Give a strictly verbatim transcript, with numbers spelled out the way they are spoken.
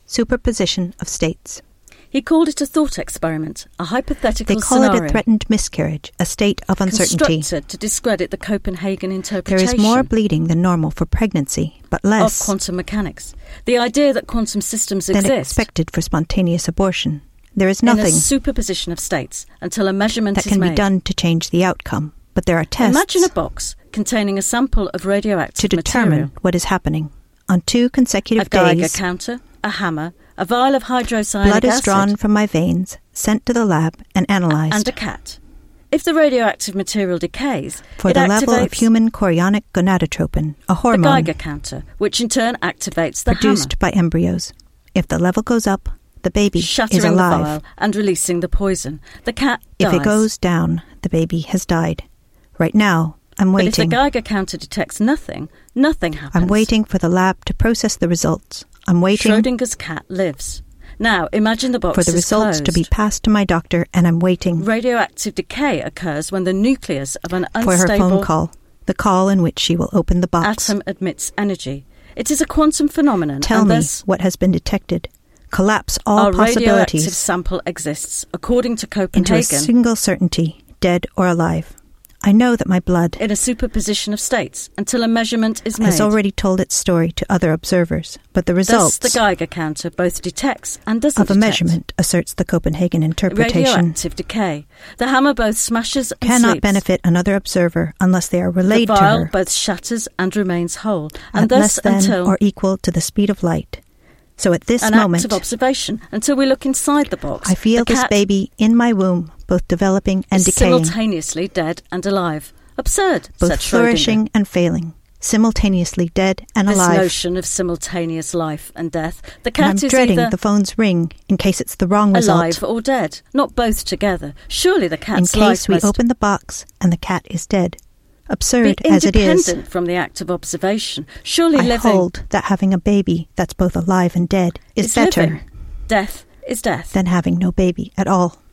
Superposition of states. He called it a thought experiment, a hypothetical They call scenario. it a threatened miscarriage, a state of uncertainty. Constructed to discredit the Copenhagen interpretation. There is more bleeding than normal for pregnancy, but less of quantum mechanics. The idea that quantum systems than exist expected for spontaneous abortion. There is in a nothing superposition of states until a measurement that is can made. be done to change the outcome, but there are tests Imagine a box containing a sample of radioactive to determine material. what is happening. On two consecutive a Geiger days, counter, a hammer, a vial of hydrocyanic blood is acid, drawn from my veins, sent to the lab, and analysed. and a cat. If the radioactive material decays, for it the activates level of human chorionic gonadotropin, a the hormone Geiger counter, which in turn activates the produced by embryos. If the level goes up, the baby hammer, shattering is the alive. vial and releasing the poison. The cat dies. If it goes down, the baby has died. Right now, I'm But if the waiting. Geiger counter detects nothing, nothing happens. I'm waiting for the lab to process the results. I'm waiting Schrodinger's cat lives. Now, imagine the box for the is results closed. to be passed to my doctor, and I'm waiting Radioactive decay occurs when the nucleus of an for her unstable phone call, the call in which she will open the box. atom emits energy. It is a quantum phenomenon. Tell and me thus what has been detected. Collapse all our radioactive possibilities sample exists, according to into a Copenhagen, single certainty, dead or alive. I know that my blood in a superposition of states until a measurement is made. has already told its story to other observers, but the Thus, results the Geiger counter both detects and doesn't of a detect measurement asserts the Copenhagen interpretation radioactive decay. The hammer both smashes and cannot sleeps. benefit another observer unless they are relayed the to vial her both shatters and remains whole, and at thus less than until or equal to the speed of light. So at this an moment, act of observation until we look inside the box. I feel the this cat baby in my womb, both developing and is decaying, simultaneously dead and alive. Absurd, both said flourishing Schrödinger. and failing, simultaneously dead and This alive. notion of simultaneous life and death. The And cat I'm is dreading either the phone's ring in case it's the wrong result. alive or dead, not both together. Surely the in cat's case life we must open the box and the cat is dead. Absurd be as it is, independent from the act of observation. Surely I living hold that having a baby that's both alive and dead is, is better living. Death is death. than having no baby at all.